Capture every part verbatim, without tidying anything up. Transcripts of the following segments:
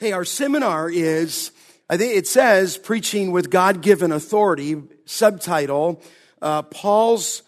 Hey, our seminar is, I think it says, Preaching with God-Given Authority, subtitle, uh, Paul's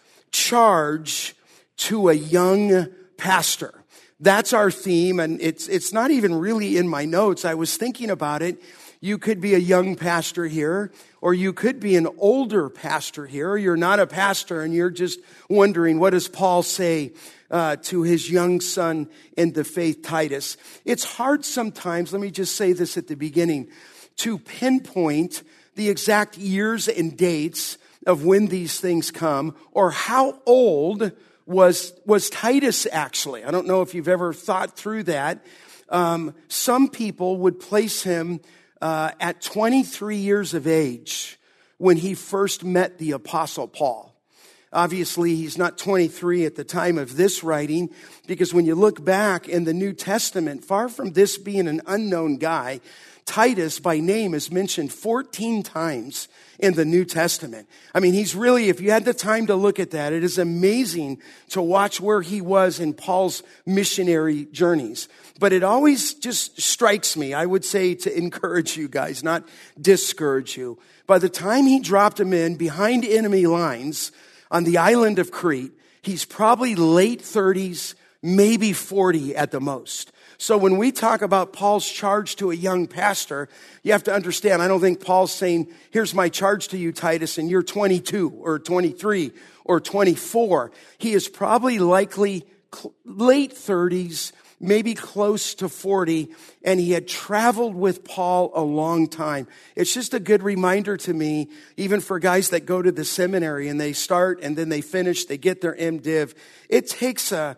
Charge to a Young Pastor. That's our theme, and it's it's not even really in my notes. I was thinking about it. You could be a young pastor here, or you could be an older pastor here, or you're not a pastor and you're just wondering, what does Paul say uh, to his young son in the faith, Titus? It's hard sometimes, let me just say this at the beginning, to pinpoint the exact years and dates of when these things come, or how old was was Titus actually. I don't know if you've ever thought through that. Um, some people would place him uh, at twenty-three years of age when he first met the Apostle Paul. Obviously, he's not twenty-three at the time of this writing, because when you look back in the New Testament, far from this being an unknown guy, Titus by name is mentioned fourteen times in the New Testament. I mean, he's really, if you had the time to look at that, it is amazing to watch where he was in Paul's missionary journeys. But it always just strikes me, I would say, to encourage you guys, not discourage you. By the time he dropped him in behind enemy lines on the island of Crete, he's probably late thirties, maybe forty at the most. So when we talk about Paul's charge to a young pastor, you have to understand, I don't think Paul's saying, here's my charge to you, Titus, and you're twenty-two or twenty-three or twenty-four. He is probably likely cl- late thirties, maybe close to forty, and he had traveled with Paul a long time. It's just a good reminder to me, even for guys that go to the seminary and they start and then they finish, they get their MDiv. It takes uh,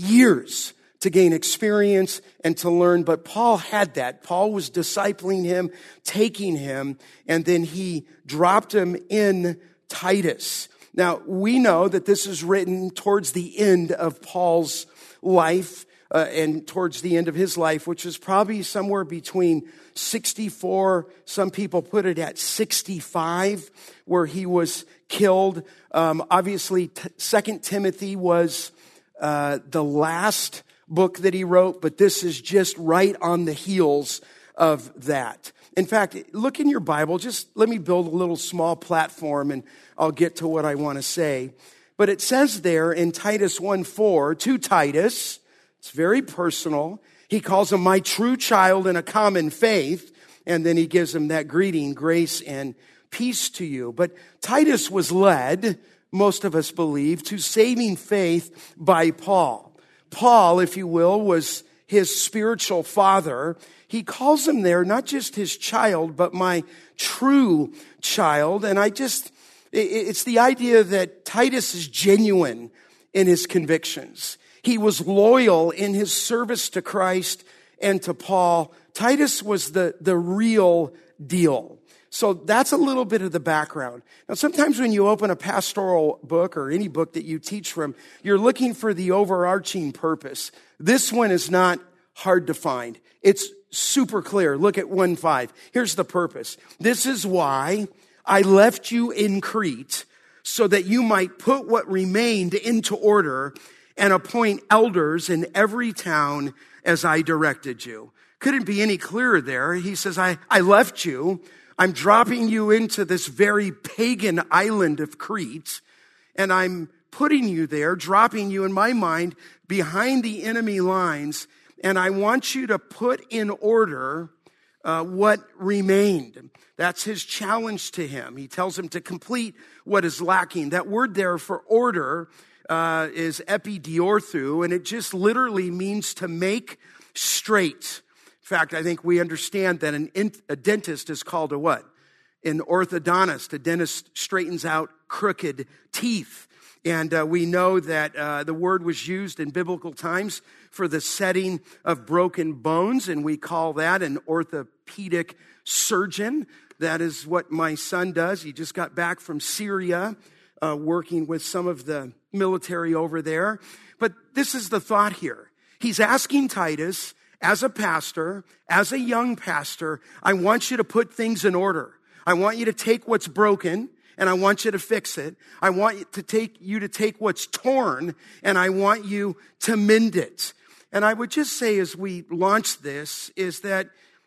years to gain experience and to learn. But Paul had that. Paul was discipling him, taking him, and then he dropped him in Titus. Now, we know that this is written towards the end of Paul's life, uh, and towards the end of his life, which is probably somewhere between sixty-four, some people put it at sixty-five, where he was killed. Um, obviously, t- Second Timothy was uh, the last book that he wrote, but this is just right on the heels of that. In fact, look in your Bible. Just let me build a little small platform and I'll get to what I want to say. But it says there in Titus one four, to Titus, it's very personal. He calls him my true child in a common faith. And then he gives him that greeting, grace and peace to you. But Titus was led, most of us believe, to saving faith by Paul. Paul, if you will, was his spiritual father. He calls him there not just his child, but my true child. And I just, it's the idea that Titus is genuine in his convictions. He was loyal in his service to Christ and to Paul. Titus was the, the real deal. So that's a little bit of the background. Now, sometimes when you open a pastoral book or any book that you teach from, you're looking for the overarching purpose. This one is not hard to find. It's super clear. Look at one five. Here's the purpose. This is why I left you in Crete, so that you might put what remained into order and appoint elders in every town as I directed you. Couldn't be any clearer there. He says, I, I left you. I'm dropping you into this very pagan island of Crete, and I'm putting you there, dropping you, in my mind, behind the enemy lines, and I want you to put in order uh, what remained. That's his challenge to him. He tells him to complete what is lacking. That word there for order uh, is epidiorthu, and it just literally means to make straight. In fact, I think we understand that an in, a dentist is called a what? An orthodontist. A dentist straightens out crooked teeth. And uh, we know that uh, the word was used in biblical times for the setting of broken bones, and we call that an orthopedic surgeon. That is what my son does. He just got back from Syria, uh, working with some of the military over there. But this is the thought here. He's asking Titus, as a pastor, as a young pastor, I want you to put things in order. I want you to take what's broken and I want you to fix it. I want you to take you to take what's torn and I want you to mend it. And I would just say as we launch this is that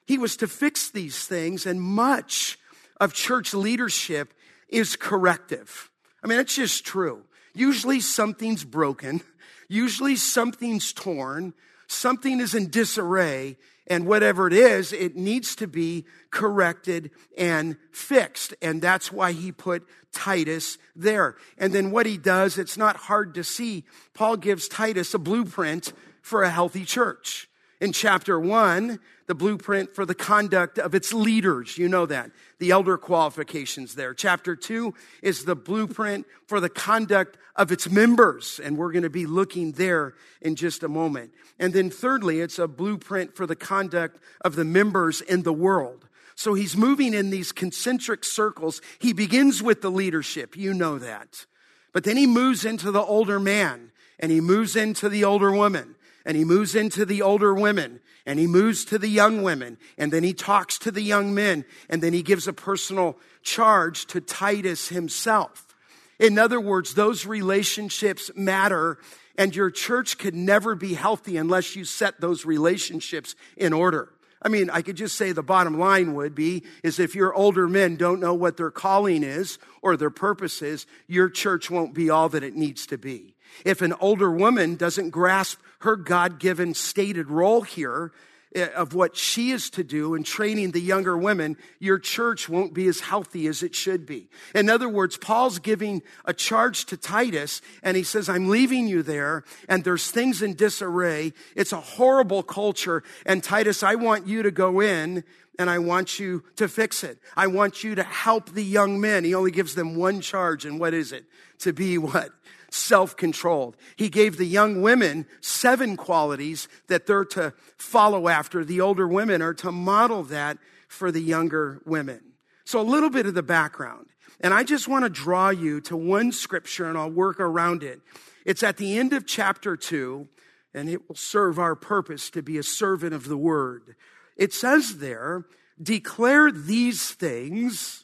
he was to fix these things, and much of church leadership is corrective. I mean, it's just true. Usually something's broken. Usually something's torn. Something is in disarray. And whatever it is, it needs to be corrected and fixed. And that's why he put Titus there. And then what he does, it's not hard to see. Paul gives Titus a blueprint for a healthy church. In chapter one, the blueprint for the conduct of its leaders. You know that. The elder qualifications there. Chapter two is the blueprint for the conduct of its members. And we're going to be looking there in just a moment. And then thirdly, it's a blueprint for the conduct of the members in the world. So he's moving in these concentric circles. He begins with the leadership. You know that. But then he moves into the older man. And he moves into the older woman. And he moves into the older women, and he moves to the young women, and then he talks to the young men, and then he gives a personal charge to Titus himself. In other words, those relationships matter, and your church could never be healthy unless you set those relationships in order. I mean, I could just say the bottom line would be, is if your older men don't know what their calling is or their purpose is, your church won't be all that it needs to be. If an older woman doesn't grasp her God-given stated role here of what she is to do in training the younger women, your church won't be as healthy as it should be. In other words, Paul's giving a charge to Titus, and he says, I'm leaving you there, and there's things in disarray. It's a horrible culture, and Titus, I want you to go in, and I want you to fix it. I want you to help the young men. He only gives them one charge, and what is it? To be what? Self-controlled. He gave the young women seven qualities that they're to follow after. The older women are to model that for the younger women. So a little bit of the background. And I just want to draw you to one scripture, and I'll work around it. It's at the end of chapter two, and it will serve our purpose to be a servant of the word. It says there, declare these things,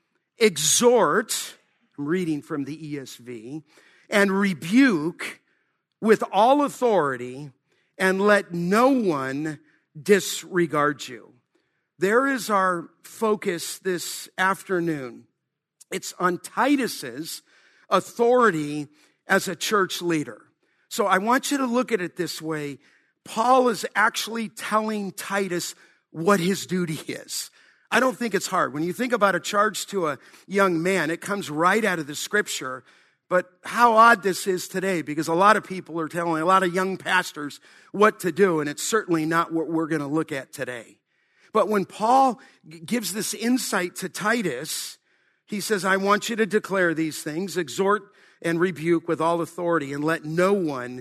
exhort, I'm reading from the E S V, and rebuke with all authority, and let no one disregard you. There is our focus this afternoon. It's on Titus's authority as a church leader. So I want you to look at it this way. Paul is actually telling Titus what his duty is. I don't think it's hard. When you think about a charge to a young man, it comes right out of the scripture. But how odd this is today, because a lot of people are telling a lot of young pastors what to do, and it's certainly not what we're going to look at today. But when Paul gives this insight to Titus, he says, I want you to declare these things, exhort and rebuke with all authority, and let no one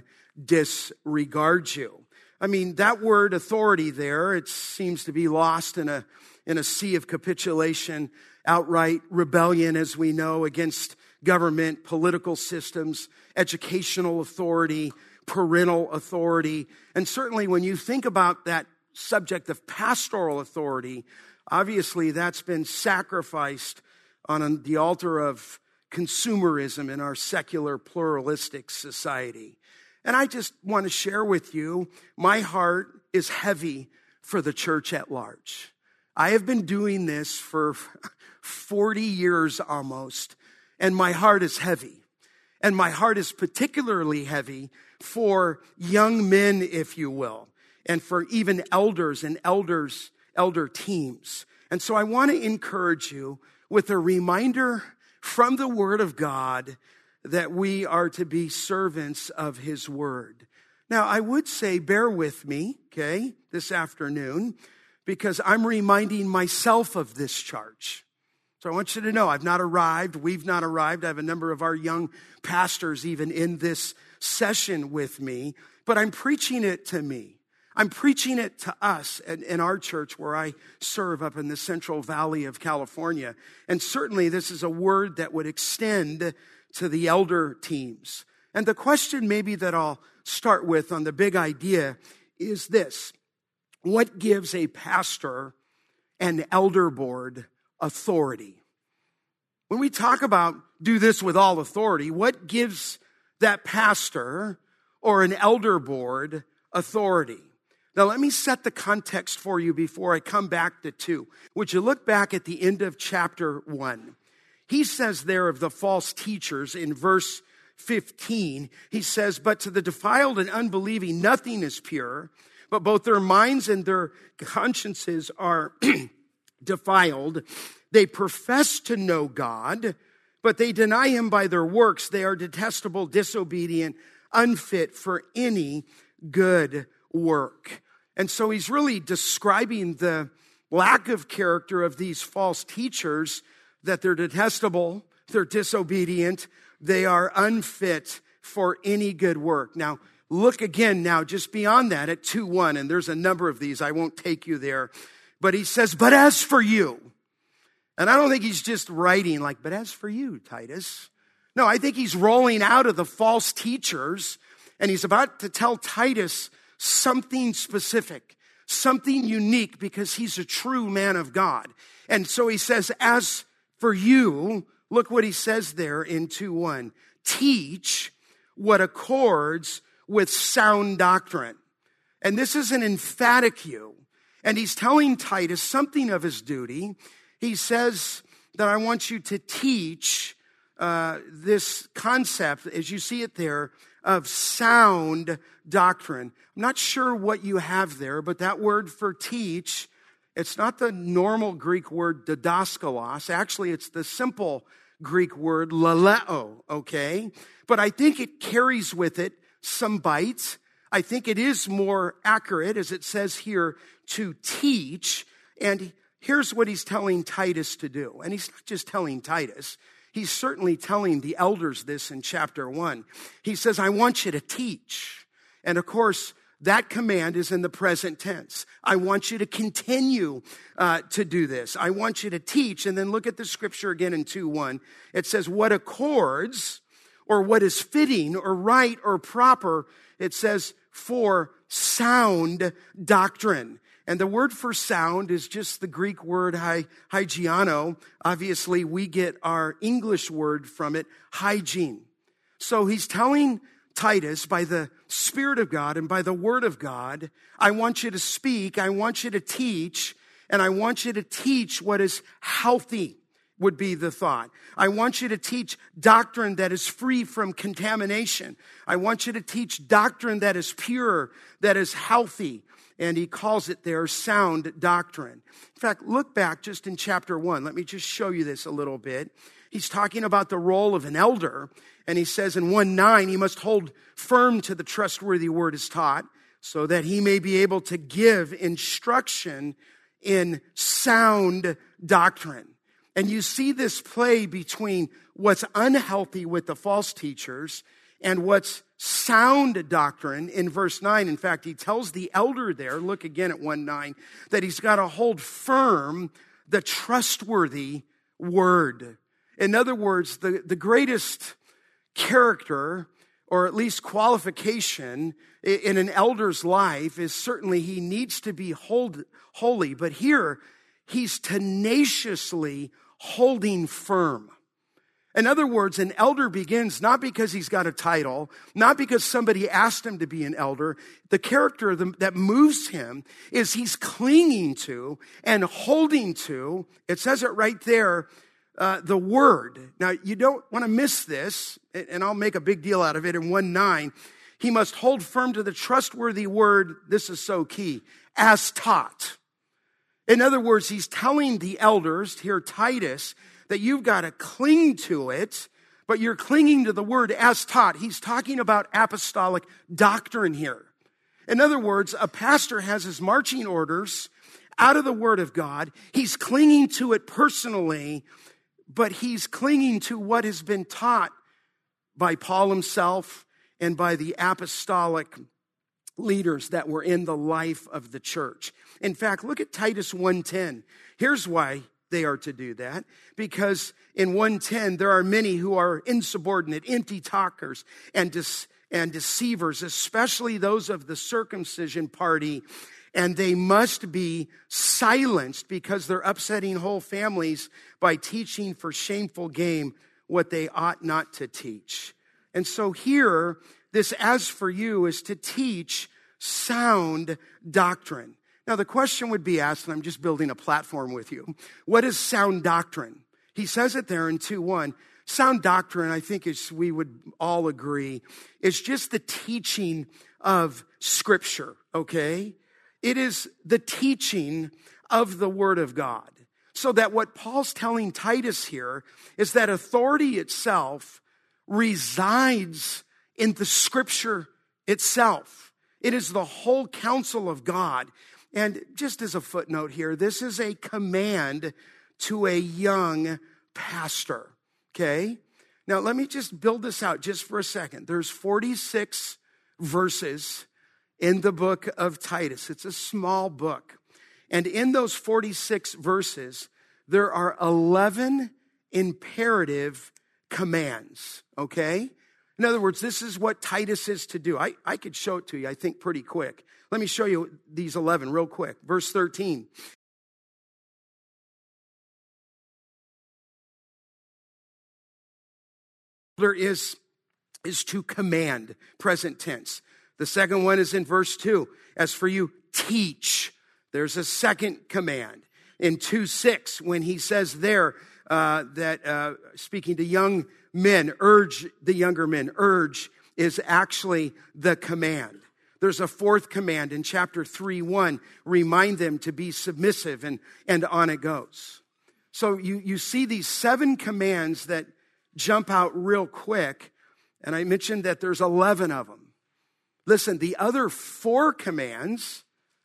disregard you. I mean, that word authority there, it seems to be lost in a, in a sea of capitulation, outright rebellion, as we know, against government, political systems, educational authority, parental authority. And certainly when you think about that subject of pastoral authority, obviously that's been sacrificed on the altar of consumerism in our secular pluralistic society. And I just want to share with you, my heart is heavy for the church at large. I have been doing this for forty years almost, and my heart is heavy. And my heart is particularly heavy for young men, if you will, and for even elders and elders, elder teams. And so I want to encourage you with a reminder from the Word of God that we are to be servants of His Word. Now, I would say, bear with me, okay, this afternoon, because I'm reminding myself of this charge. So I want you to know, I've not arrived. We've not arrived. I have a number of our young pastors even in this session with me, but I'm preaching it to me. I'm preaching it to us in, in our church where I serve up in the Central Valley of California. And certainly this is a word that would extend to the elder teams. And the question maybe that I'll start with on the big idea is this. What gives a pastor and elder board authority? When we talk about do this with all authority, what gives that pastor or an elder board authority? Now, let me set the context for you before I come back to two. Would you look back at the end of chapter one? He says there of the false teachers in verse fifteen, he says, but to the defiled and unbelieving, nothing is pure, but both their minds and their consciences are defiled. They profess to know God, but they deny him by their works. They are detestable, disobedient, unfit for any good work. And so he's really describing the lack of character of these false teachers, that they're detestable, they're disobedient, they are unfit for any good work. Now, look again now, just beyond that at two one, and there's a number of these. I won't take you there. But he says, but as for you, and I don't think he's just writing like, but as for you, Titus. No, I think he's rolling out of the false teachers, and he's about to tell Titus something specific, something unique, because he's a true man of God. And so he says, as for you, look what he says there in two one, teach what accords with sound doctrine. And this is an emphatic you. And he's telling Titus something of his duty. He says that I want you to teach uh, this concept, as you see it there, of sound doctrine. I'm not sure what you have there, but that word for teach, it's not the normal Greek word didaskalos. Actually, it's the simple Greek word laleo, okay? But I think it carries with it some bite. I think it is more accurate, as it says here, to teach. And here's what he's telling Titus to do. And he's not just telling Titus. He's certainly telling the elders this in chapter one. He says, I want you to teach. And of course, that command is in the present tense. I want you to continue uh, to do this. I want you to teach. And then look at the scripture again in two one. It says, what accords, or what is fitting or right or proper, it says, for sound doctrine. And the word for sound is just the Greek word hy, hygiano. Obviously, we get our English word from it, hygiene. So he's telling Titus, by the Spirit of God and by the Word of God, I want you to speak, I want you to teach, and I want you to teach what is healthy, would be the thought. I want you to teach doctrine that is free from contamination. I want you to teach doctrine that is pure, that is healthy. And he calls it there sound doctrine. In fact, look back just in chapter one. Let me just show you this a little bit. He's talking about the role of an elder. And he says in one nine, he must hold firm to the trustworthy word is taught, so that he may be able to give instruction in sound doctrine. And you see this play between what's unhealthy with the false teachers and what's sound doctrine in verse nine. In fact, he tells the elder there, look again at one nine, that he's got to hold firm the trustworthy word. In other words, the, the greatest character, or at least qualification, in an elder's life is certainly he needs to be hold, holy. But here, he's tenaciously holding firm. In other words, an elder begins not because he's got a title, not because somebody asked him to be an elder. The character that moves him is he's clinging to and holding to, it says it right there, uh, the word. Now, you don't want to miss this, and I'll make a big deal out of it in one nine. He must hold firm to the trustworthy word, this is so key, as taught. In other words, he's telling the elders, here Titus, that you've got to cling to it, but you're clinging to the word as taught. He's talking about apostolic doctrine here. In other words, a pastor has his marching orders out of the word of God. He's clinging to it personally, but he's clinging to what has been taught by Paul himself and by the apostolic leaders that were in the life of the church. In fact, look at Titus one ten. Here's why they are to do that, because in one ten, there are many who are insubordinate, empty talkers, and, dis- and deceivers, especially those of the circumcision party, and they must be silenced because they're upsetting whole families by teaching for shameful gain what they ought not to teach. And so here, this as for you is to teach sound doctrine. Now, the question would be asked, and I'm just building a platform with you, what is sound doctrine? He says it there in two one. Sound doctrine, I think is, we would all agree, is just the teaching of Scripture, okay? It is the teaching of the Word of God. So that what Paul's telling Titus here is that authority itself resides in the Scripture itself. It is the whole counsel of God. And just as a footnote here, this is a command to a young pastor, okay? Now, let me just build this out just for a second. There's forty-six verses in the book of Titus. It's a small book. And in those forty-six verses, there are eleven imperative commands, okay? In other words, this is what Titus is to do. I, I could show it to you, I think, pretty quick. Let me show you these eleven real quick. Verse thirteen. There is, is to command, present tense. The second one is in verse two. As for you, teach. There's a second command. In two six, when he says there uh, that, uh, speaking to young men, urge the younger men, urge is actually the command. There's a fourth command in chapter three one, remind them to be submissive, and, and on it goes. So you, you see these seven commands that jump out real quick, and I mentioned that there's eleven of them. Listen, the other four commands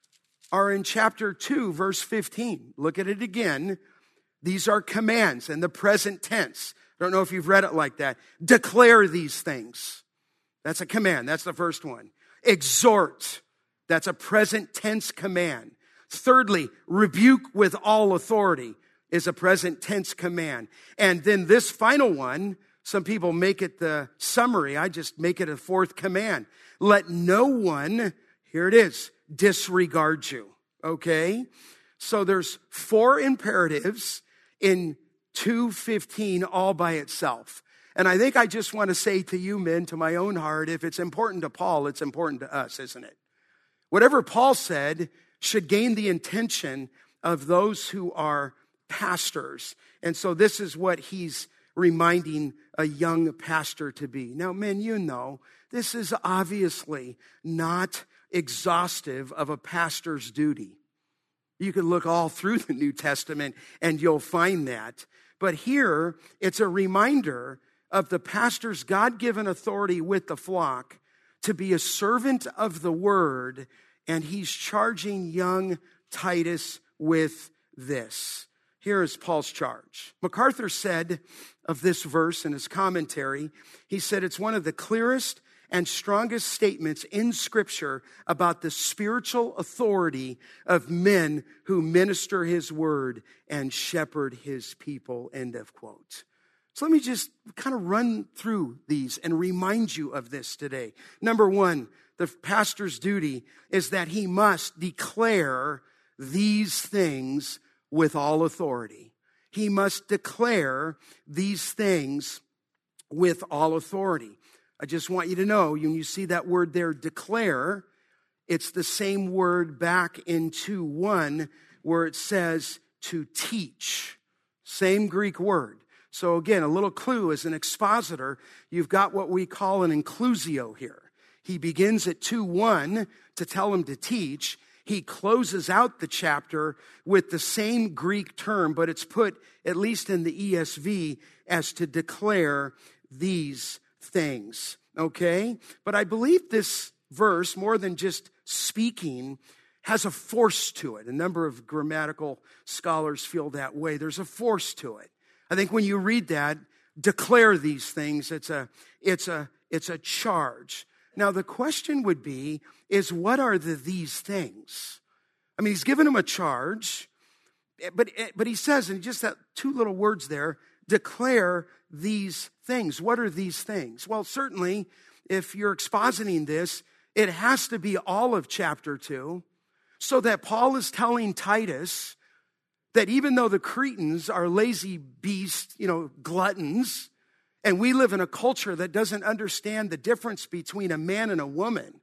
are in chapter two, verse fifteen. Look at it again. These are commands in the present tense. I don't know if you've read it like that. Declare these things. That's a command. That's the first one. Exhort. That's a present tense command. Thirdly, rebuke with all authority is a present tense command. And then this final one, some people make it the summary. I just make it a fourth command. Let no one, here it is, disregard you. Okay? So there's four imperatives in two fifteen all by itself. And I think I just want to say to you men, to my own heart, if it's important to Paul, it's important to us, isn't it? Whatever Paul said should gain the attention of those who are pastors. And so this is what he's reminding a young pastor to be. Now, men, you know, this is obviously not exhaustive of a pastor's duty. You can look all through the New Testament and you'll find that. But here, it's a reminder of the pastor's God-given authority with the flock to be a servant of the word, and he's charging young Titus with this. Here is Paul's charge. MacArthur said of this verse in his commentary, he said it's one of the clearest and strongest statements in Scripture about the spiritual authority of men who minister his word and shepherd his people, end of quote. So let me just kind of run through these and remind you of this today. Number one, the pastor's duty is that he must declare these things with all authority. He must declare these things with all authority. I just want you to know, when you see that word there, declare, it's the same word back in two one where it says to teach. Same Greek word. So again, a little clue as an expositor, you've got what we call an inclusio here. He begins at two one to tell him to teach. He closes out the chapter with the same Greek term, but it's put, at least in the E S V, as to declare these things, okay? But I believe this verse, more than just speaking, has a force to it. A number of grammatical scholars feel that way. There's a force to it. I think when you read that, declare these things, it's a, it's a, it's a charge. Now, the question would be, is what are the these things? I mean, he's given him a charge, but, but he says, in just that two little words there, declare these things. What are these things? Well, certainly, if you're expositing this, it has to be all of chapter two, so that Paul is telling Titus that even though the Cretans are lazy beasts, you know, gluttons, and we live in a culture that doesn't understand the difference between a man and a woman,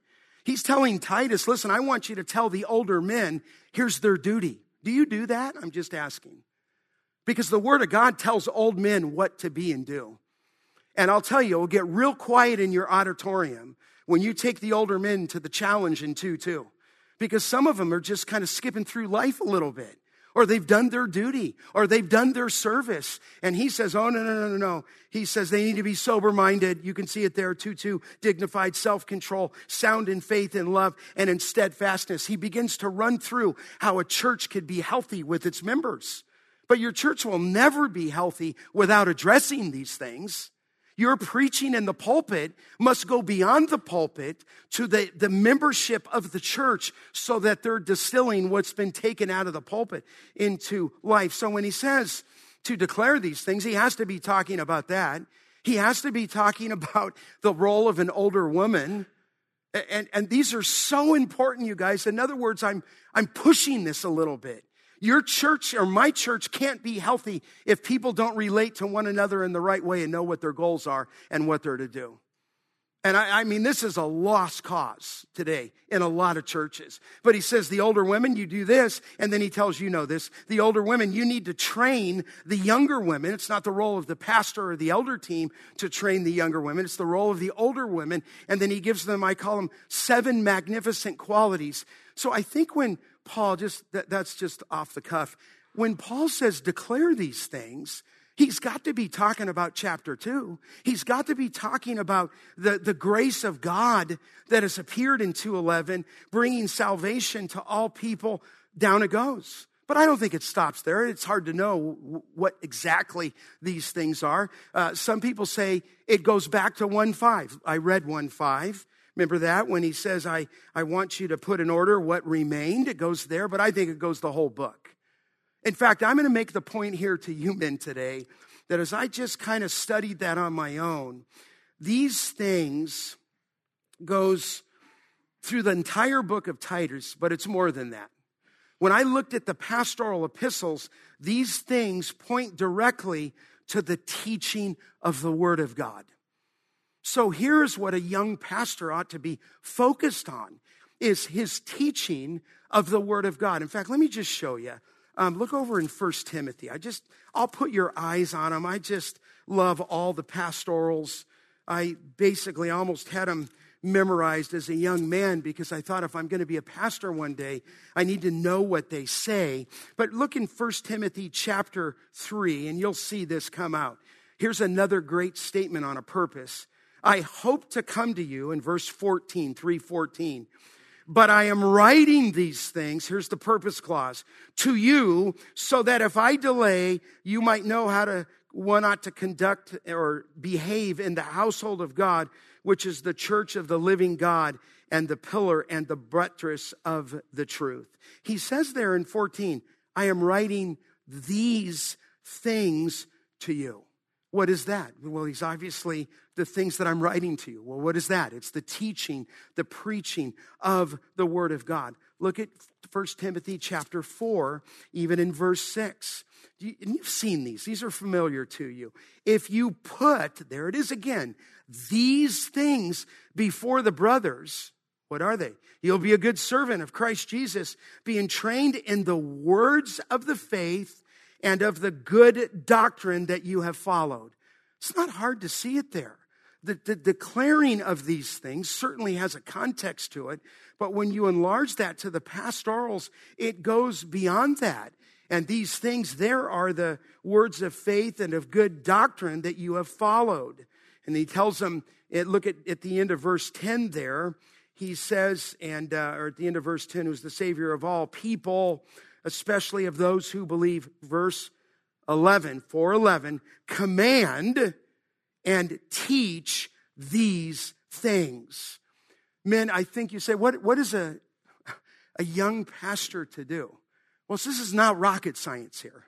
He's telling Titus, listen, I want you to tell the older men, here's their duty. Do you do that? I'm just asking. Because the Word of God tells old men what to be and do. And I'll tell you, it'll get real quiet in your auditorium when you take the older men to the challenge in two two. Because some of them are just kind of skipping through life a little bit. Or they've done their duty. Or they've done their service. And he says, oh, no, no, no, no, no. He says they need to be sober-minded. You can see it there, two two, dignified, self-control, sound in faith and love, and in steadfastness. He begins to run through how a church could be healthy with its members. But your church will never be healthy without addressing these things. Your preaching in the pulpit must go beyond the pulpit to the, the membership of the church so that they're distilling what's been taken out of the pulpit into life. So when he says to declare these things, he has to be talking about that. He has to be talking about the role of an older woman. And, and these are so important, you guys. In other words, I'm, I'm pushing this a little bit. Your church or my church can't be healthy if people don't relate to one another in the right way and know what their goals are and what they're to do. And I, I mean, this is a lost cause today in a lot of churches. But he says, the older women, you do this. And then he tells you know this. The older women, you need to train the younger women. It's not the role of the pastor or the elder team to train the younger women. It's the role of the older women. And then he gives them, I call them, seven magnificent qualities. So I think when Paul, just that, that's just off the cuff. When Paul says declare these things, he's got to be talking about chapter two. He's got to be talking about the, the grace of God that has appeared in two eleven, bringing salvation to all people. Down it goes. But I don't think it stops there. It's hard to know what exactly these things are. Uh, some people say it goes back to one five. I read one five. Remember that when he says, I, I want you to put in order what remained? It goes there, but I think it goes the whole book. In fact, I'm going to make the point here to you men today that as I just kind of studied that on my own, these things goes through the entire book of Titus, but it's more than that. When I looked at the pastoral epistles, these things point directly to the teaching of the Word of God. So here's what a young pastor ought to be focused on, is his teaching of the Word of God. In fact, let me just show you. Um, look over in First Timothy. I just, I'll put your eyes on them. I just love all the pastorals. I basically almost had them memorized as a young man because I thought if I'm going to be a pastor one day, I need to know what they say. But look in First Timothy chapter three, and you'll see this come out. Here's another great statement on a purpose. I hope to come to you in verse fourteen, three fourteen. But I am writing these things, here's the purpose clause, to you so that if I delay, you might know how to, one ought to conduct or behave in the household of God, which is the church of the living God and the pillar and the buttress of the truth. He says there in fourteen, I am writing these things to you. What is that? Well, he's obviously the things that I'm writing to you. Well, what is that? It's the teaching, the preaching of the Word of God. Look at First Timothy chapter four, even in verse six. You, and you've seen these. These are familiar to you. If you put, there it is again, these things before the brothers, what are they? You'll be a good servant of Christ Jesus, being trained in the words of the faith and of the good doctrine that you have followed. It's not hard to see it there. The, the declaring of these things certainly has a context to it, but when you enlarge that to the pastorals, it goes beyond that. And these things there are the words of faith and of good doctrine that you have followed. And he tells them, look at, at the end of verse ten there, he says, and uh, or at the end of verse ten, who's the Savior of all people, especially of those who believe. Verse eleven, four eleven, command and teach these things. Men, I think you say, what, what is a, a young pastor to do? Well, this is not rocket science here.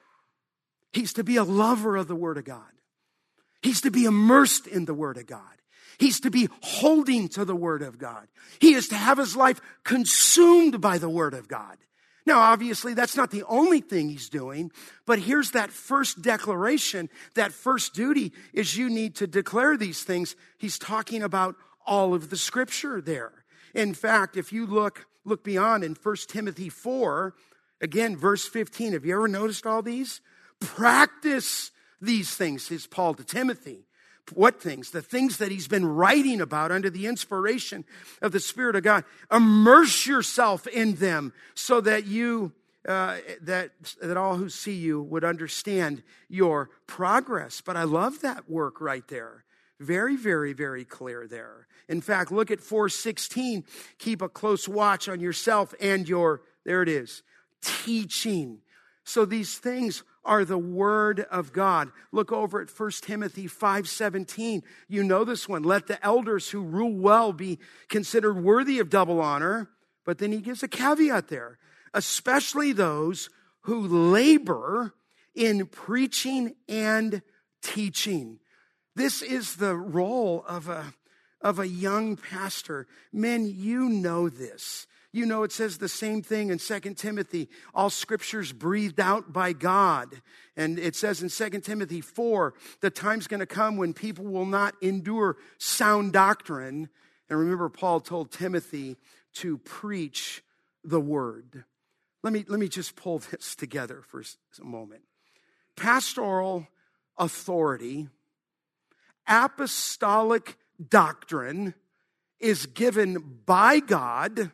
He's to be a lover of the Word of God. He's to be immersed in the Word of God. He's to be holding to the Word of God. He is to have his life consumed by the Word of God. Now, obviously, that's not the only thing he's doing, but here's that first declaration, that first duty is you need to declare these things. He's talking about all of the Scripture there. In fact, if you look, look beyond in First Timothy four, again, verse fifteen, have you ever noticed all these? Practice these things, says Paul to Timothy. What things? The things that he's been writing about under the inspiration of the Spirit of God. Immerse yourself in them so that you, uh, that, that all who see you would understand your progress. But I love that work right there. Very, very, very clear there. In fact, look at four sixteen. Keep a close watch on yourself and your, there it is, teaching. So these things are the word of God. Look over at First Timothy five seventeen. You know this one. Let the elders who rule well be considered worthy of double honor. But then he gives a caveat there. Especially those who labor in preaching and teaching. This is the role of a, of a young pastor. Men, you know this. You know, it says the same thing in Second Timothy. All scripture's breathed out by God. And it says in Second Timothy four, the time's going to come when people will not endure sound doctrine. And remember, Paul told Timothy to preach the word. Let me, let me just pull this together for a moment. Pastoral authority, apostolic doctrine is given by God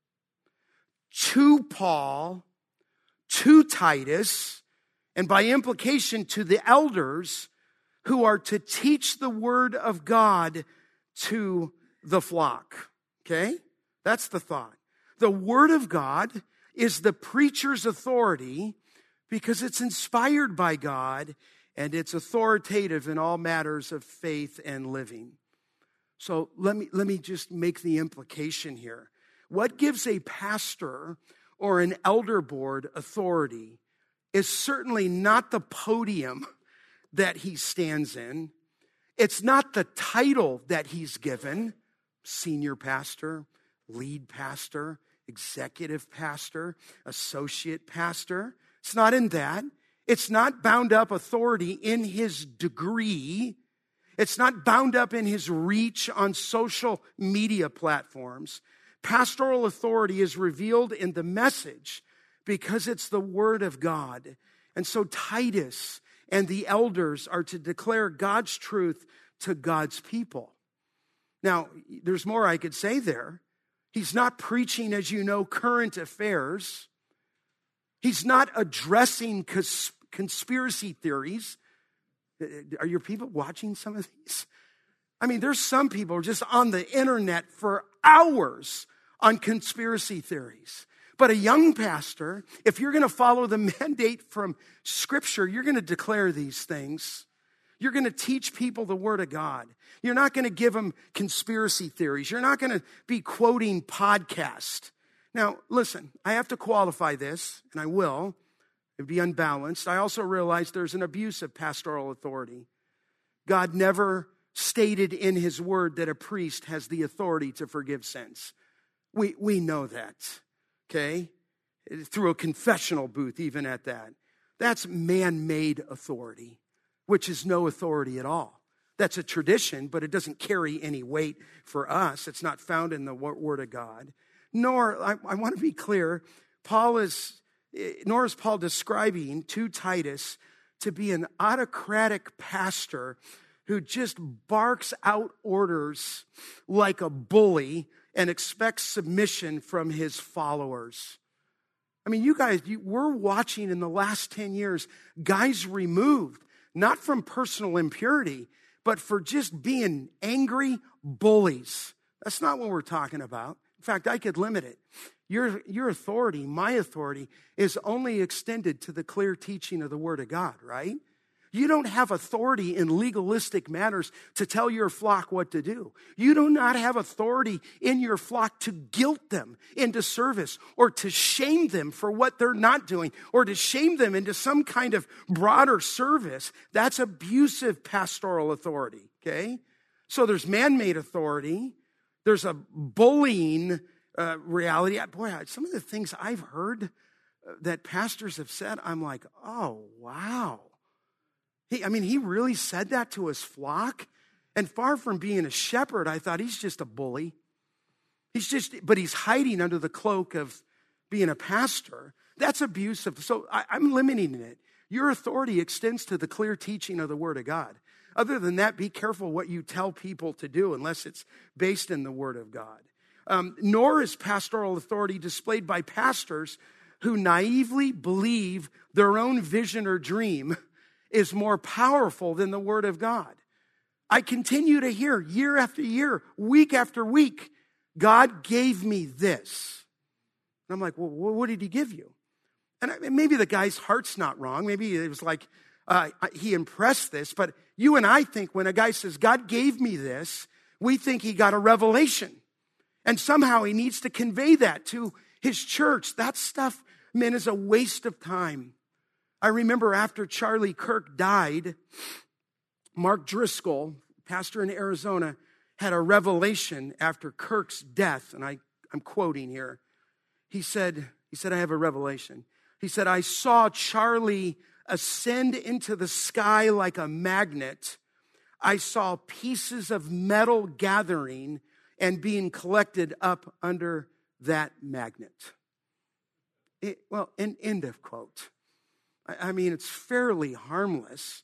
to Paul, to Titus, and by implication to the elders who are to teach the word of God to the flock. Okay? That's the thought. The word of God is the preacher's authority because it's inspired by God and it's authoritative in all matters of faith and living. So let me, let me just make the implication here. What gives a pastor or an elder board authority is certainly not the podium that he stands in. It's not the title that he's given, senior pastor, lead pastor, executive pastor, associate pastor. It's not in that. It's not bound up authority in his degree. It's not bound up in his reach on social media platforms. Pastoral authority is revealed in the message because it's the word of God. And so Titus and the elders are to declare God's truth to God's people. Now, there's more I could say there. He's not preaching, as you know, current affairs. He's not addressing cons- conspiracy theories. Are your people watching some of these? I mean, there's some people just on the internet for hours on conspiracy theories. But a young pastor, if you're going to follow the mandate from Scripture, you're going to declare these things. You're going to teach people the Word of God. You're not going to give them conspiracy theories. You're not going to be quoting podcasts. Now, listen, I have to qualify this, and I will. It'd be unbalanced. I also realize there's an abuse of pastoral authority. God never stated in His Word that a priest has the authority to forgive sins. We, we know that, okay? Through a confessional booth, even at that. That's man-made authority, which is no authority at all. That's a tradition, but it doesn't carry any weight for us. It's not found in the Word of God. Nor, I, I want to be clear, Paul is, nor is Paul describing to Titus to be an autocratic pastor who just barks out orders like a bully and expects submission from his followers. I mean, you guys, you, we're watching in the last ten years, guys removed, not from personal impurity, but for just being angry bullies. That's not what we're talking about. In fact, I could limit it. Your, your authority, my authority, is only extended to the clear teaching of the Word of God, right? You don't have authority in legalistic matters to tell your flock what to do. You do not have authority in your flock to guilt them into service or to shame them for what they're not doing or to shame them into some kind of broader service. That's abusive pastoral authority, okay? So there's man-made authority. There's a bullying uh, reality. Boy, some of the things I've heard that pastors have said, I'm like, oh, wow. He, I mean, he really said that to his flock. And far from being a shepherd, I thought he's just a bully. He's just, but he's hiding under the cloak of being a pastor. That's abusive. So I, I'm limiting it. Your authority extends to the clear teaching of the Word of God. Other than that, be careful what you tell people to do unless it's based in the Word of God. Um, nor is pastoral authority displayed by pastors who naively believe their own vision or dream is more powerful than the Word of God. I continue to hear year after year, week after week, God gave me this. And I'm like, well, what did he give you? And maybe the guy's heart's not wrong. Maybe it was like uh, he impressed this. But you and I think when a guy says, God gave me this, we think he got a revelation. And somehow he needs to convey that to his church. That stuff, man, is a waste of time. I remember after Charlie Kirk died, Mark Driscoll, pastor in Arizona, had a revelation after Kirk's death. And I, I'm quoting here. He said, he said, I have a revelation. He said, I saw Charlie ascend into the sky like a magnet. I saw pieces of metal gathering and being collected up under that magnet. It, well, an end of quote. I, I mean, it's fairly harmless.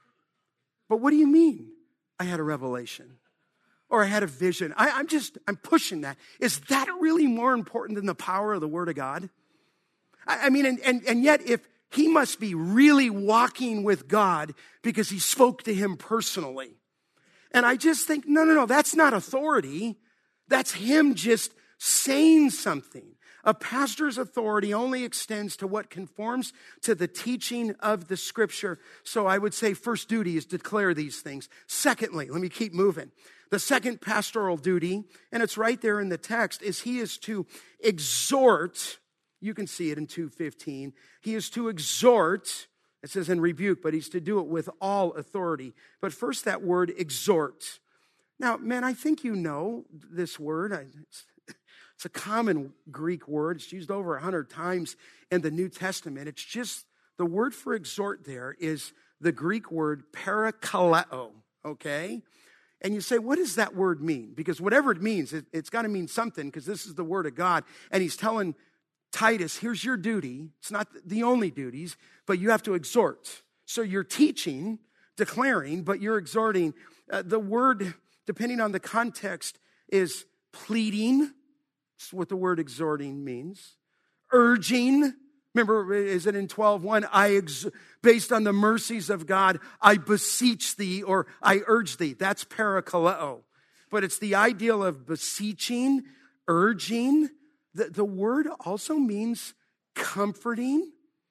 But what do you mean? I had a revelation. Or I had a vision. I, I'm just, I'm pushing that. Is that really more important than the power of the Word of God? I, I mean, and, and, and yet if he must be really walking with God because he spoke to him personally. And I just think, no, no, no, that's not authority. That's him just saying something. A pastor's authority only extends to what conforms to the teaching of the Scripture. So I would say first duty is declare these things. Secondly, let me keep moving. The second pastoral duty, and it's right there in the text, is he is to exhort. You can see it in two fifteen. He is to exhort. It says in rebuke, but he's to do it with all authority. But first that word exhort. Now, man, I think you know this word. It's, it's a common Greek word. It's used over a hundred times in the New Testament. It's just, the word for exhort there is the Greek word parakaleo, okay? And you say, what does that word mean? Because whatever it means, it, it's got to mean something because this is the word of God. And he's telling Titus, here's your duty. It's not the only duties, but you have to exhort. So you're teaching, declaring, but you're exhorting. Uh, the word, depending on the context, is pleading. That's what the word exhorting means. Urging. Remember, is it in twelve one? I, ex- based on the mercies of God, I beseech thee, or I urge thee. That's parakaleo. But it's the ideal of beseeching, urging. The, the word also means comforting.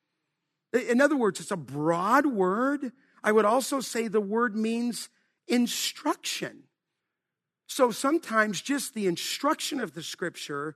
In other words, it's a broad word. I would also say the word means instruction. So sometimes just the instruction of the Scripture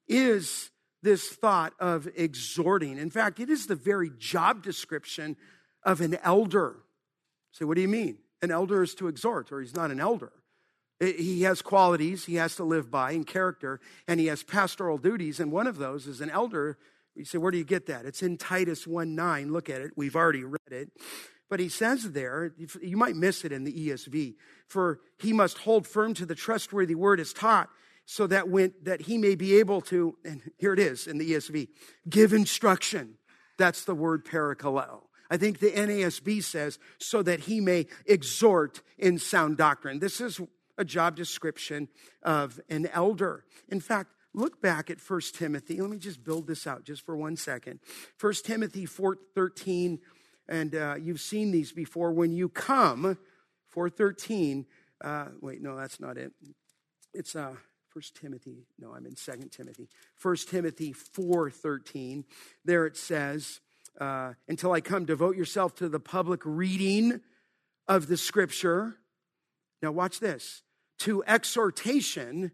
is this thought of exhorting. In fact, it is the very job description of an elder. So what do you mean? An elder is to exhort, or he's not an elder. He has qualities he has to live by in character, and he has pastoral duties, and one of those is an elder. You say, where do you get that? It's in Titus one nine. Look at it. We've already read it. But he says there, you might miss it in the E S V, for he must hold firm to the trustworthy word as taught, so that when that he may be able to, and here it is in the E S V, give instruction. That's the word parakaleo. I think the N A S B says, so that he may exhort in sound doctrine. This is a job description of an elder. In fact, look back at First Timothy. Let me just build this out just for one second. First Timothy four thirteen, and uh, you've seen these before. When you come, four thirteen, uh, wait, no, that's not it. It's uh, First Timothy, no, I'm in Second Timothy. First Timothy four thirteen, there it says, uh, until I come, devote yourself to the public reading of the Scripture. Now watch this. To exhortation,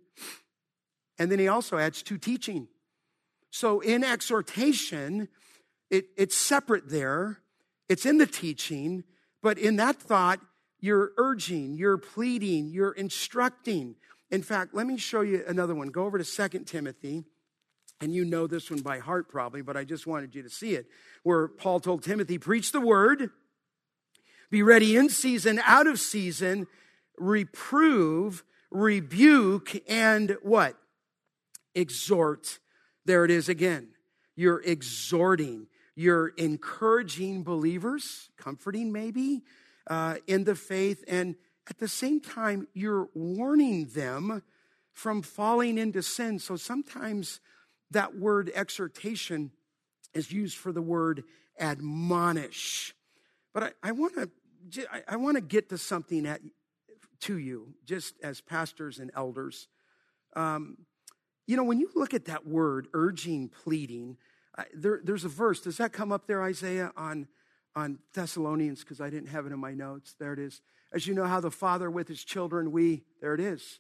and then he also adds to teaching. So in exhortation, it, it's separate there. It's in the teaching, but in that thought, you're urging, you're pleading, you're instructing. In fact, let me show you another one. Go over to Second Timothy, and you know this one by heart probably, but I just wanted you to see it, where Paul told Timothy, preach the word, be ready in season, out of season, reprove, rebuke, and what? exhort. There it is again. You're exhorting. You're encouraging believers, comforting maybe, uh, in the faith. And at the same time, you're warning them from falling into sin. So sometimes that word exhortation is used for the word admonish. But I, I want to I, I want to get to something at, to you, just as pastors and elders. Um, you know, when you look at that word, urging, pleading, uh, there, there's a verse. Does that come up there, Isaiah, on, on Thessalonians? Because I didn't have it in my notes. There it is. As you know how the Father with his children, we, there it is,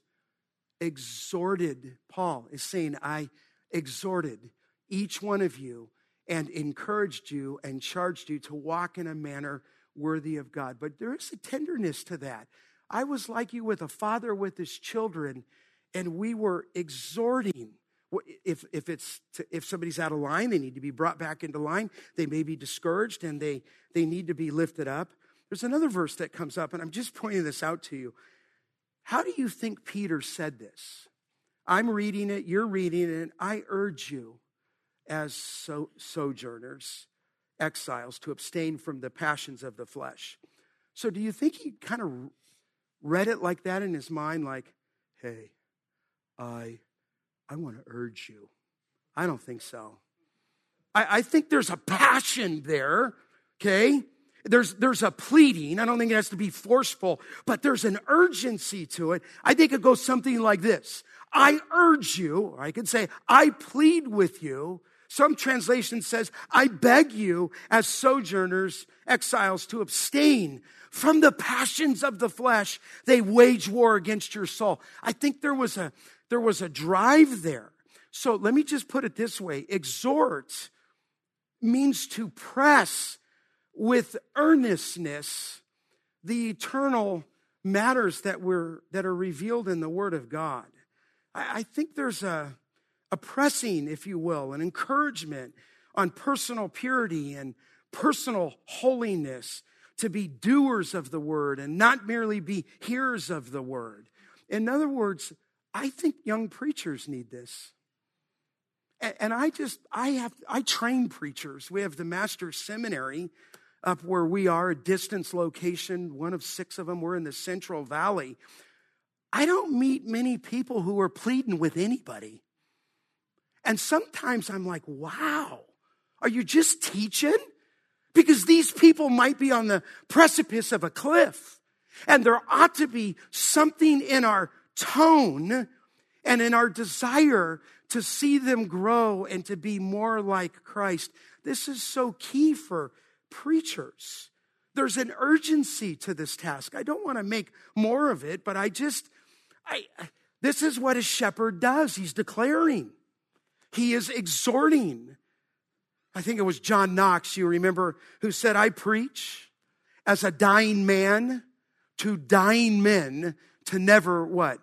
exhorted. Paul is saying, I exhorted each one of you and encouraged you and charged you to walk in a manner worthy of God. But there is a tenderness to that. I was like you with a father with his children, and we were exhorting. If, if, it's to, if somebody's out of line, they need to be brought back into line. They may be discouraged, and they, they need to be lifted up. There's another verse that comes up, and I'm just pointing this out to you. How do you think Peter said this? I'm reading it, you're reading it, and I urge you as so, sojourners, exiles, to abstain from the passions of the flesh. So do you think he kind of read it like that in his mind, like, hey, I, I want to urge you? I don't think so. I, I think there's a passion there, okay? There's, there's a pleading. I don't think it has to be forceful, but there's an urgency to it. I think it goes something like this. I urge you, or I could say, I plead with you. Some translation says, I beg you as sojourners, exiles, to abstain from the passions of the flesh. They wage war against your soul. I think there was a, there was a drive there. So let me just put it this way. Exhort means to press with earnestness the eternal matters that were, that are revealed in the Word of God. I, I think there's a, a pressing, if you will, an encouragement on personal purity and personal holiness, to be doers of the word and not merely be hearers of the word. In other words, I think young preachers need this. And, and I just, I have, I train preachers. We have the Master's Seminary up where we are, a distance location, one of six of them. We're in the Central Valley. I don't meet many people who are pleading with anybody. And sometimes I'm like, wow, are you just teaching? Because these people might be on the precipice of a cliff. And there ought to be something in our tone and in our desire to see them grow and to be more like Christ. This is so key for preachers. There's an urgency to this task. I don't want to make more of it, but I just, I, this is what a shepherd does. He's declaring. He is exhorting. I think it was John Knox, you remember, who said, I preach as a dying man to dying men to never what?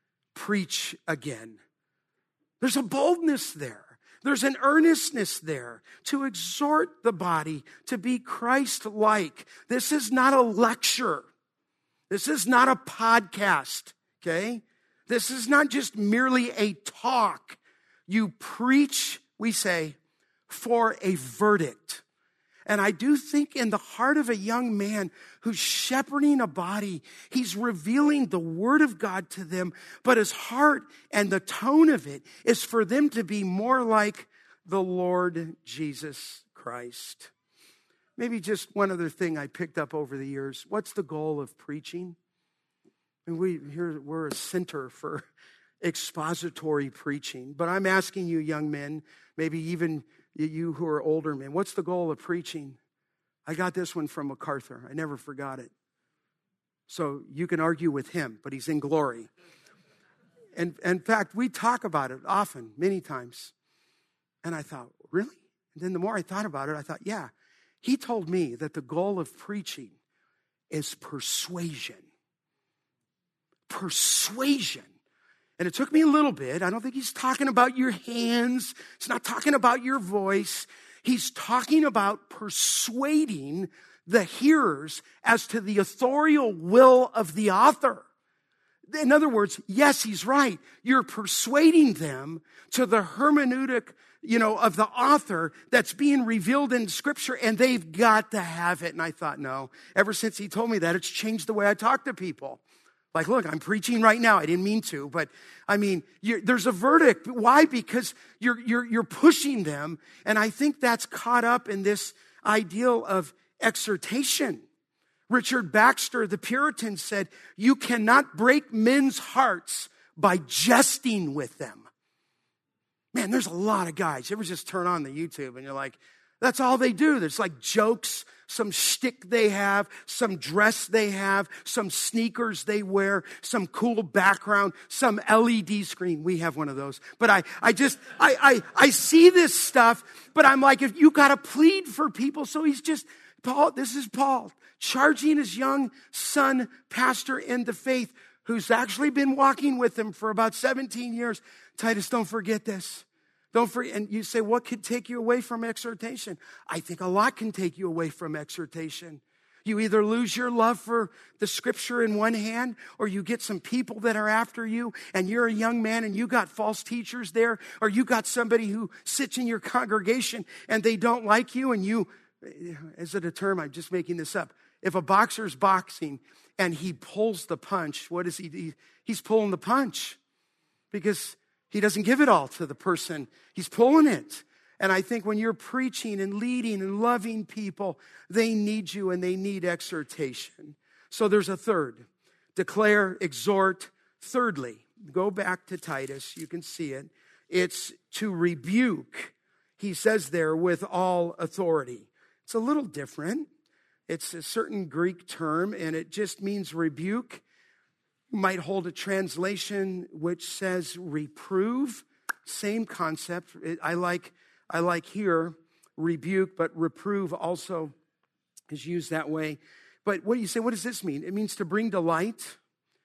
Preach again. There's a boldness there. There's an earnestness there to exhort the body to be Christ-like. This is not a lecture. This is not a podcast, okay? This is not just merely a talk. You preach, we say, for a verdict. And I do think in the heart of a young man who's shepherding a body, he's revealing the word of God to them, but his heart and the tone of it is for them to be more like the Lord Jesus Christ. Maybe just one other thing I picked up over the years. What's the goal of preaching? And we here we're a center for expository preaching. But I'm asking you, young men, maybe even you who are older men, what's the goal of preaching? I got this one from MacArthur. I never forgot it. So you can argue with him, but he's in glory. And in fact, we talk about it often, many times. And I thought, really? And then the more I thought about it, I thought, yeah. He told me that the goal of preaching is persuasion. Persuasion. And it took me a little bit. I don't think he's talking about your hands. He's not talking about your voice. He's talking about persuading the hearers as to the authorial will of the author. In other words, yes, he's right. You're persuading them to the hermeneutic, you know, of the author that's being revealed in Scripture, and they've got to have it. And I thought, no, ever since he told me that, it's changed the way I talk to people. Like, look, I'm preaching right now. I didn't mean to, but I mean, you're, there's a verdict. Why? Because you're, you're, you're pushing them. And I think that's caught up in this ideal of exhortation. Richard Baxter, the Puritan, said, you cannot break men's hearts by jesting with them. Man, there's a lot of guys. You ever just turn on the YouTube and you're like, that's all they do. There's like jokes, some shtick they have, some dress they have, some sneakers they wear, some cool background, some L E D screen. We have one of those. But I, I just, I, I, I see this stuff, but I'm like, if you got to plead for people. So he's just, Paul, this is Paul, charging his young son, pastor in the faith, who's actually been walking with him for about seventeen years. Titus, don't forget this. Don't forget. And you say, what could take you away from exhortation? I think a lot can take you away from exhortation. You either lose your love for the Scripture in one hand, or you get some people that are after you, and you're a young man and you got false teachers there, or you got somebody who sits in your congregation and they don't like you, and you, is it a term? I'm just making this up. If a boxer's boxing and he pulls the punch, what is he do? He's pulling the punch because he doesn't give it all to the person. He's pulling it. And I think when you're preaching and leading and loving people, they need you and they need exhortation. So there's a third. Declare, exhort. Thirdly, go back to Titus. You can see it. It's to rebuke. He says there, with all authority. It's a little different. It's a certain Greek term, and it just means rebuke. You might hold a translation which says reprove. Same concept. It, I like I like here rebuke, but reprove also is used that way. But what do you say? What does this mean? It means to bring to light.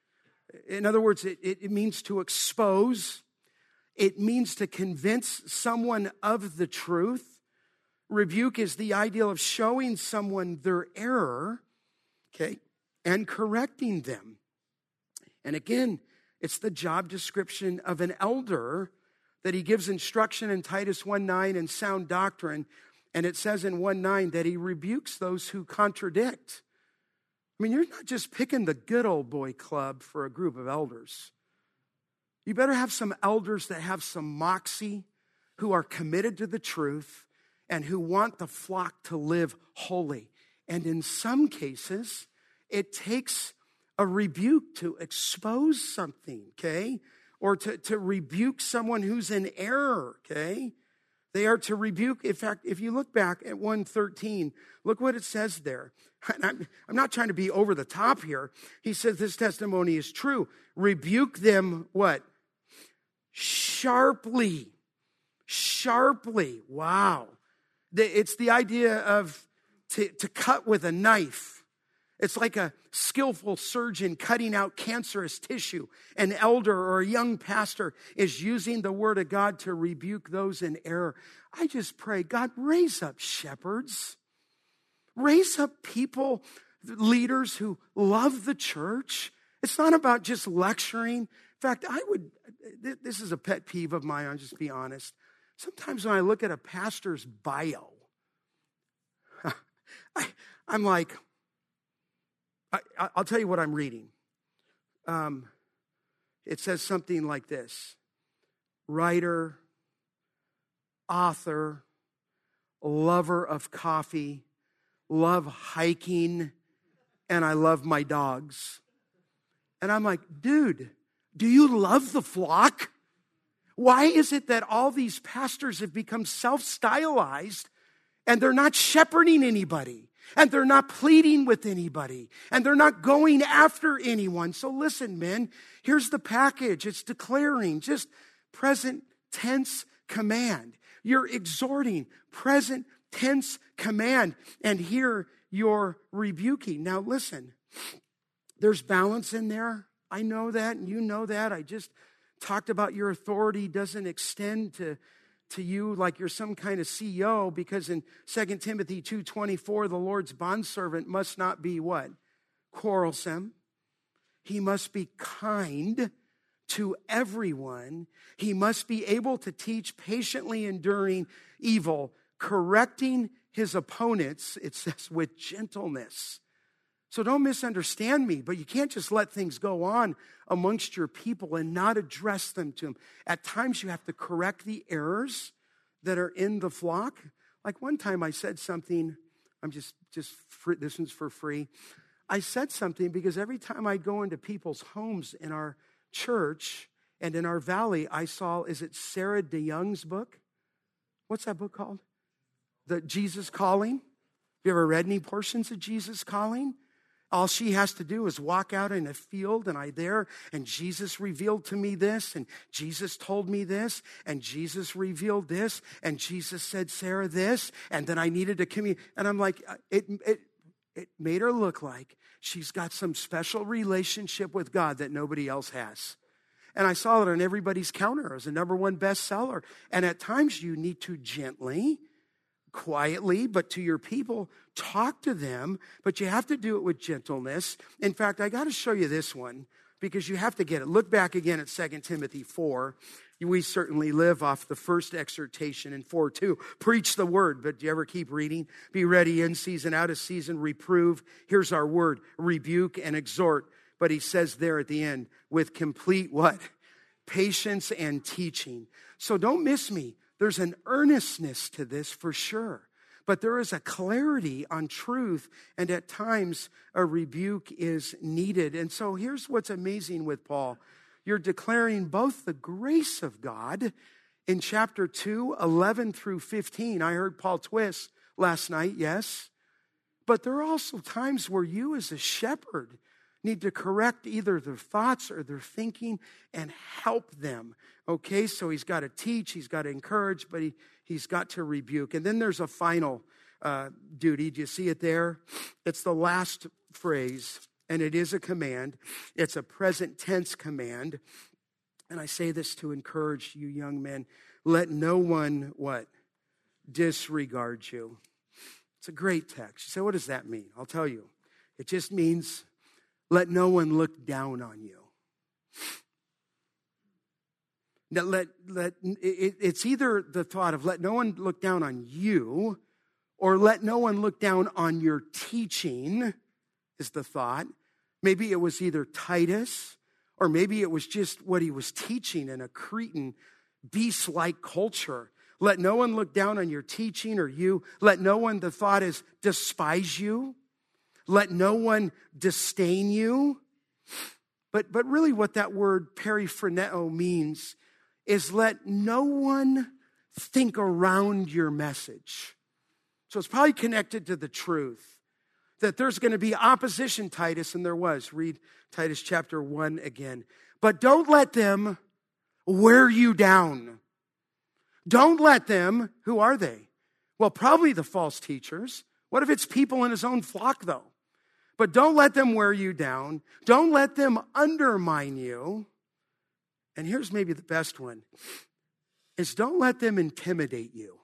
In other words, it, it, it means to expose. It means to convince someone of the truth. Rebuke is the ideal of showing someone their error, okay, and correcting them. And again, it's the job description of an elder that he gives instruction in Titus one nine and sound doctrine. And it says in one nine that he rebukes those who contradict. I mean, you're not just picking the good old boy club for a group of elders. You better have some elders that have some moxie, who are committed to the truth, and who want the flock to live holy. And in some cases, it takes a rebuke to expose something, okay? Or to, to rebuke someone who's in error, okay? They are to rebuke. In fact, if you look back at one thirteen, look what it says there. I'm, I'm not trying to be over the top here. He says this testimony is true. Rebuke them, what? Sharply. Sharply. Wow. It's the idea of to, to cut with a knife. It's like a skillful surgeon cutting out cancerous tissue. An elder or a young pastor is using the word of God to rebuke those in error. I just pray, God, raise up shepherds. Raise up people, leaders who love the church. It's not about just lecturing. In fact, I would, this is a pet peeve of mine, I'll just be honest. Sometimes when I look at a pastor's bio, I, I'm like, I, I'll tell you what I'm reading. Um, it says something like this: writer, author, lover of coffee, love hiking, and I love my dogs. And I'm like, dude, do you love the flock? Why is it that all these pastors have become self-stylized and they're not shepherding anybody and they're not pleading with anybody and they're not going after anyone? So listen, men, here's the package. It's declaring, just present tense command. You're exhorting, present tense command. And here you're rebuking. Now listen, there's balance in there. I know that and you know that. I just talked about your authority doesn't extend to, to you like you're some kind of C E O, because in Second Timothy two twenty-four, the Lord's bondservant must not be what? Quarrelsome. He must be kind to everyone. He must be able to teach, patiently enduring evil, correcting his opponents, it says, with gentleness. So don't misunderstand me, but you can't just let things go on amongst your people and not address them to them. At times you have to correct the errors that are in the flock. Like one time I said something, I'm just, just free, this one's for free. I said something because every time I go into people's homes in our church and in our valley, I saw, is it Sarah DeYoung's book? What's that book called? The Jesus Calling. Have you ever read any portions of Jesus Calling? All she has to do is walk out in a field, and I there, and Jesus revealed to me this, and Jesus told me this, and Jesus revealed this, and Jesus said, Sarah, this, and then I needed to communicate. And I'm like, it, it, it made her look like she's got some special relationship with God that nobody else has. And I saw it on everybody's counter as a number one bestseller. And at times you need to gently, quietly, but to your people, talk to them, but you have to do it with gentleness. In fact, I got to show you this one because you have to get it. Look back again at Second Timothy four. We certainly live off the first exhortation in four two. Preach the word, but do you ever keep reading? Be ready in season, out of season, reprove. Here's our word, rebuke and exhort. But he says there at the end, with complete what? Patience and teaching. So don't miss me. There's an earnestness to this for sure, but there is a clarity on truth, and at times a rebuke is needed. And so here's what's amazing with Paul. You're declaring both the grace of God in chapter two, eleven through fifteen. I heard Paul Twist last night, yes, but there are also times where you as a shepherd need to correct either their thoughts or their thinking and help them. Okay, so he's got to teach, he's got to encourage, but he, he's got to rebuke. And then there's a final uh, duty. Do you see it there? It's the last phrase, and it is a command. It's a present tense command. And I say this to encourage you young men. Let no one, what? Disregard you. It's a great text. You say, what does that mean? I'll tell you. It just means let no one look down on you. Now, let, let, it, it's either the thought of let no one look down on you or let no one look down on your teaching is the thought. Maybe it was either Titus or maybe it was just what he was teaching in a Cretan beast-like culture. Let no one look down on your teaching or you. Let no one, the thought is, despise you. Let no one disdain you. But, but really what that word periphroneo means is let no one think around your message. So it's probably connected to the truth that there's going to be opposition, Titus, and there was. Read Titus chapter one again. But don't let them wear you down. Don't let them, who are they? Well, probably the false teachers. What if it's people in his own flock, though? But don't let them wear you down. Don't let them undermine you. And here's maybe the best one, is don't let them intimidate you.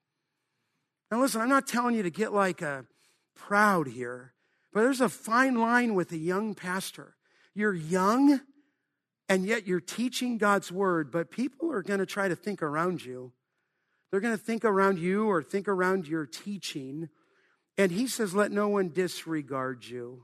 Now listen, I'm not telling you to get like a proud here, but there's a fine line with a young pastor. You're young, and yet you're teaching God's word, but people are going to try to think around you. They're going to think around you or think around your teaching. And he says, let no one disregard you.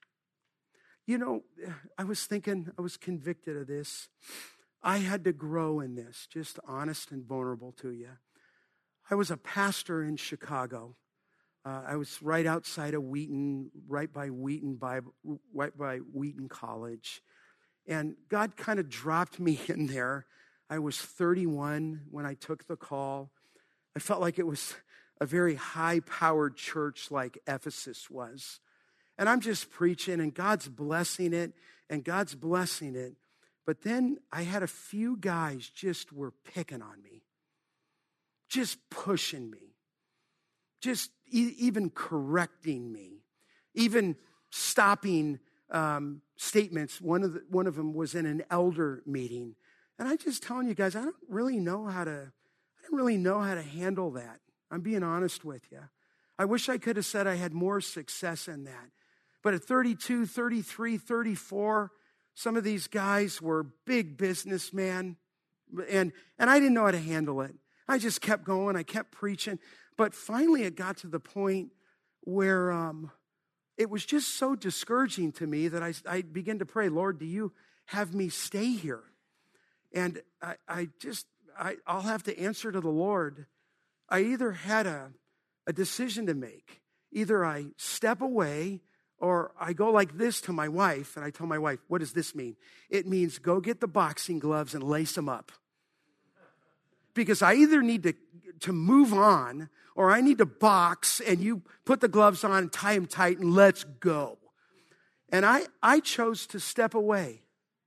You know, I was thinking, I was convicted of this. I had to grow in this, just honest and vulnerable to you. I was a pastor in Chicago. Uh, I was right outside of Wheaton, right by Wheaton Bible, right by Wheaton College. And God kind of dropped me in there. I was thirty-one when I took the call. I felt like it was a very high-powered church like Ephesus was. And I'm just preaching, and God's blessing it, and God's blessing it. But then I had a few guys just were picking on me, just pushing me, just e- even correcting me, even stopping um, statements. One of the, one of them was in an elder meeting. And I'm just telling you guys, I don't really know how to, I don't really know how to handle that. I'm being honest with you. I wish I could have said I had more success in that. But at thirty-two, thirty-three, thirty-four, Some of these guys were big businessmen, and, and I didn't know how to handle it. I just kept going. I kept preaching. But finally, it got to the point where um, it was just so discouraging to me that I, I began to pray, Lord, do you have me stay here? And I, I just, I, I'll have to answer to the Lord. I either had a, a decision to make. Either I step away or I go like this to my wife, and I tell my wife, what does this mean? It means go get the boxing gloves and lace them up. Because I either need to, to move on, or I need to box, and you put the gloves on and tie them tight, and let's go. And I, I chose to step away.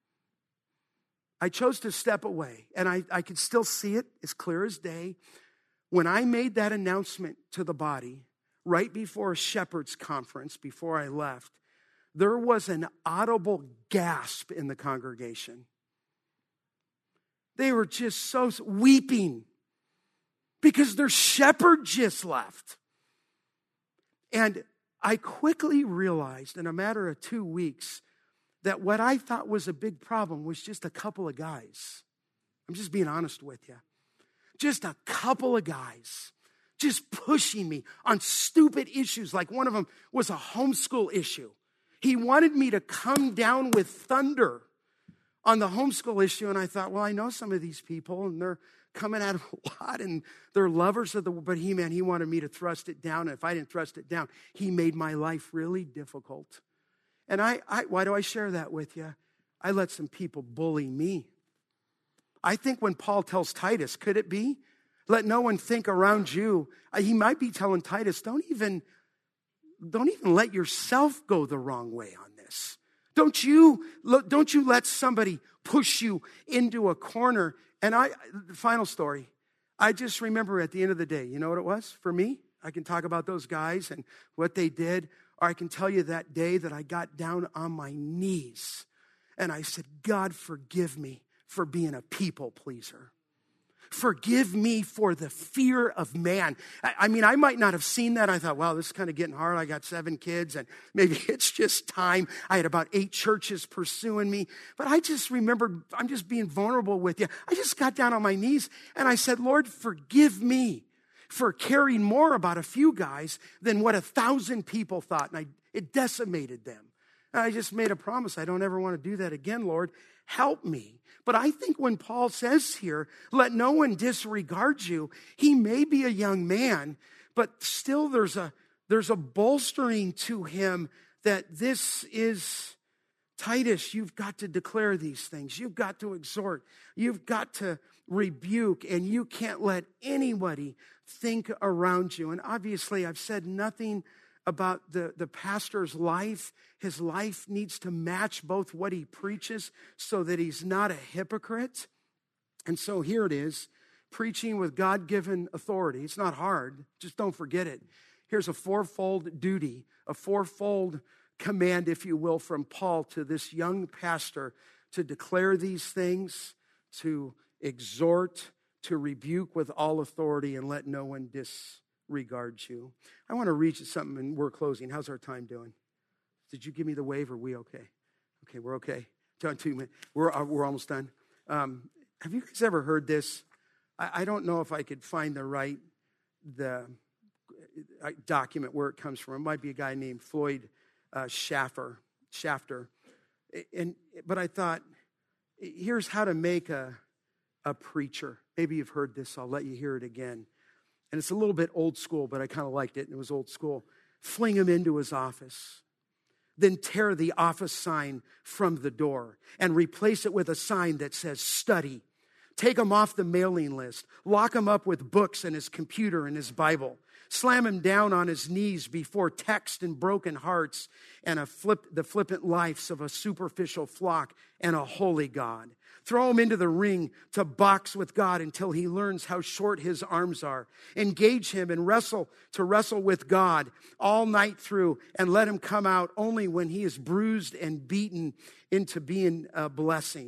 I chose to step away, and I, I could still see it as clear as day. When I made that announcement to the body, right before a shepherd's conference, before I left, there was an audible gasp in the congregation. They were just so weeping because their shepherd just left. And I quickly realized in a matter of two weeks that what I thought was a big problem was just a couple of guys. I'm just being honest with you. Just a couple of guys just pushing me on stupid issues. Like one of them was a homeschool issue. He wanted me to come down with thunder on the homeschool issue. And I thought, well, I know some of these people and they're coming at him a lot and they're lovers of the, but he, man, he wanted me to thrust it down. And if I didn't thrust it down, he made my life really difficult. And I, I why do I share that with you? I let some people bully me. I think when Paul tells Titus, could it be? Let no one think around you. He might be telling Titus, don't even, don't even let yourself go the wrong way on this. Don't you, don't you let somebody push you into a corner. And I, the final story, I just remember at the end of the day, you know what it was for me? I can talk about those guys and what they did, or I can tell you that day that I got down on my knees and I said, God, forgive me for being a people pleaser. Forgive me for the fear of man. I, I mean, I might not have seen that. I thought, wow, this is kind of getting hard. I got seven kids and maybe it's just time. I had about eight churches pursuing me. But I just remembered, I'm just being vulnerable with you. I just got down on my knees and I said, Lord, forgive me for caring more about a few guys than what a thousand people thought. And I, it decimated them. And I just made a promise. I don't ever want to do that again, Lord. Help me. But I think when Paul says here, let no one disregard you, he may be a young man, but still there's a, there's a bolstering to him that this is, Titus, you've got to declare these things. You've got to exhort. You've got to rebuke, and you can't let anybody think around you. And obviously, I've said nothing about the, the pastor's life. His life needs to match both what he preaches so that he's not a hypocrite. And so here it is, preaching with God-given authority. It's not hard. Just don't forget it. Here's a fourfold duty, a fourfold command, if you will, from Paul to this young pastor to declare these things, to exhort, to rebuke with all authority, and let no one disregard you. I want to read you something, and we're closing. How's our time doing? Did you give me the wave? Or are we okay? Okay, we're okay. Done two minutes. We're uh, we're almost done. Um, have you guys ever heard this? I, I don't know if I could find the right the uh, document where it comes from. It might be a guy named Floyd uh, Shaffer, Shafter. And but I thought, here's how to make a a preacher. Maybe you've heard this. I'll let you hear it again. And it's a little bit old school, but I kind of liked it, and it was old school. Fling him into his office. Then tear the office sign from the door and replace it with a sign that says study. Take him off the mailing list. Lock him up with books and his computer and his Bible. Slam him down on his knees before text and broken hearts and a flip, the flippant lives of a superficial flock and a holy God. Throw him into the ring to box with God until he learns how short his arms are. Engage him and wrestle to wrestle with God all night through, and let him come out only when he is bruised and beaten into being a blessing.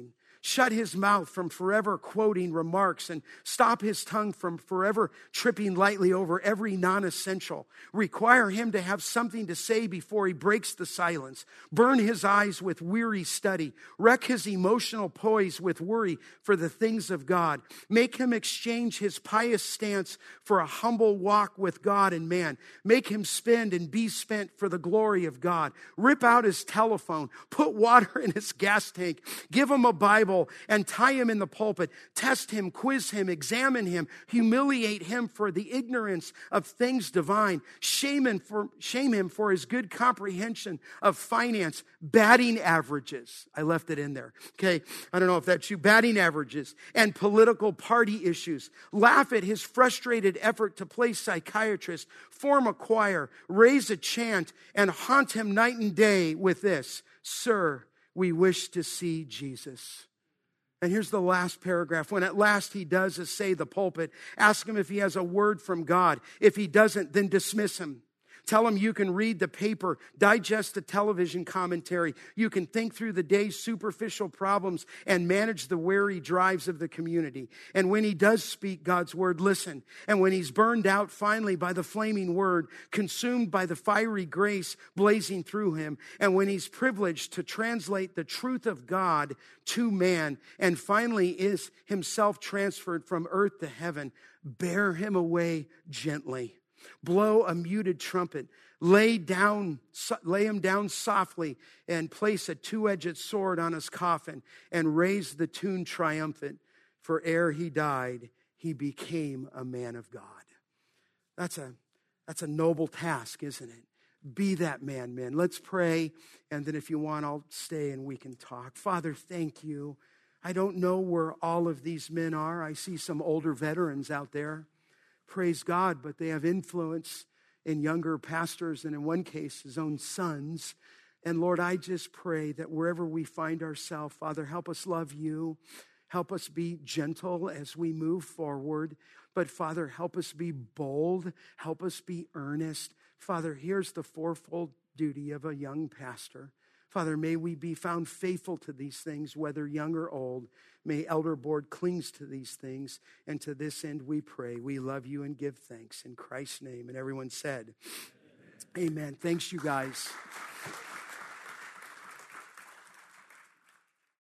Shut his mouth from forever quoting remarks and stop his tongue from forever tripping lightly over every non-essential. Require him to have something to say before he breaks the silence. Burn his eyes with weary study. Wreck his emotional poise with worry for the things of God. Make him exchange his pious stance for a humble walk with God and man. Make him spend and be spent for the glory of God. Rip out his telephone. Put water in his gas tank. Give him a Bible and tie him in the pulpit. Test him, quiz him, examine him, humiliate him for the ignorance of things divine. Shame him for, shame him for his good comprehension of finance. Batting averages. I left it in there. Okay. I don't know if that's you. Batting averages and political party issues. Laugh at his frustrated effort to play psychiatrist, form a choir, raise a chant, and haunt him night and day with this: Sir, we wish to see Jesus. And here's the last paragraph. When at last he does essay the pulpit, ask him if he has a word from God. If he doesn't, then dismiss him. Tell him you can read the paper, digest the television commentary. You can think through the day's superficial problems and manage the weary drives of the community. And when he does speak God's word, listen. And when he's burned out finally by the flaming word, consumed by the fiery grace blazing through him, and when he's privileged to translate the truth of God to man, and finally is himself transferred from earth to heaven, bear him away gently. Blow a muted trumpet, lay down, lay him down softly, and place a two-edged sword on his coffin, and raise the tune triumphant. For ere he died, he became a man of God. That's a, that's a noble task, isn't it? Be that man, men. Let's pray, and then if you want, I'll stay and we can talk. Father, thank you. I don't know where all of these men are. I see some older veterans out there. Praise God, but they have influence in younger pastors and in one case, his own sons. And Lord, I just pray that wherever we find ourselves, Father, help us love you. Help us be gentle as we move forward. But Father, help us be bold. Help us be earnest. Father, here's the fourfold duty of a young pastor. Father, may we be found faithful to these things, whether young or old. May Elder Board clings to these things. And to this end we pray. We love you and give thanks in Christ's name. And everyone said, amen. Amen. Thanks, you guys.